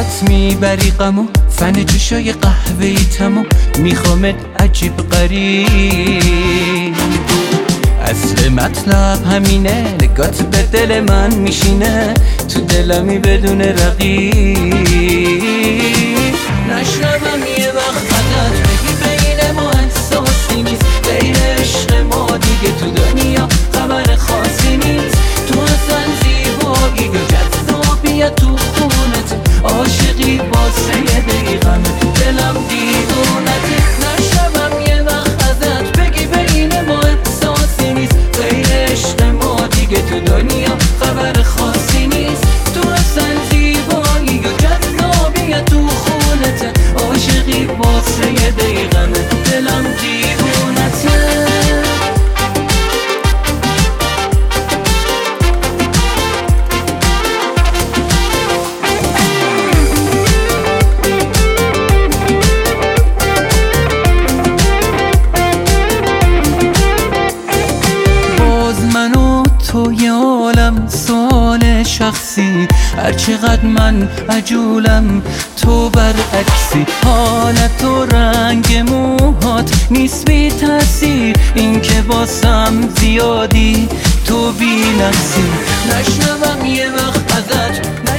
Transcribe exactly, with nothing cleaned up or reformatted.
راحت میبری غمو، فن جوشای قهوه‌ای تموم، میخوامت عجیب غریب. اصل مطلب همینه، نگات به دل من میشینه، تو دلمی بدون رقیب. نشنوم یه وقت ازت بگی بین ما احساسی نیست، غیر عشق ما دیگه تو دنیا خبر خاصی نیست. تو اصلا زیبایی و جذابیت تو خونت، عاشقی واسه یه دقیقم دلم دیوونته. نشنوم یه وقت ازت بگی بین ما احساسی نیست، غیر عشق ما دیگه تو دنیا خبر خاصی نیست. تو اصلا زیبایی و جذابیت تو خونت، عاشقی واسه یه دقیقم دلم دیوونته. تو یه عالم سوال شخصی، هرچقدر من عجولم تو برعکسی. حالت و رنگ موهات نیست بی تأثیر، این که واسم زیادی تو بی نفسی. نشنوم یه وقت ازت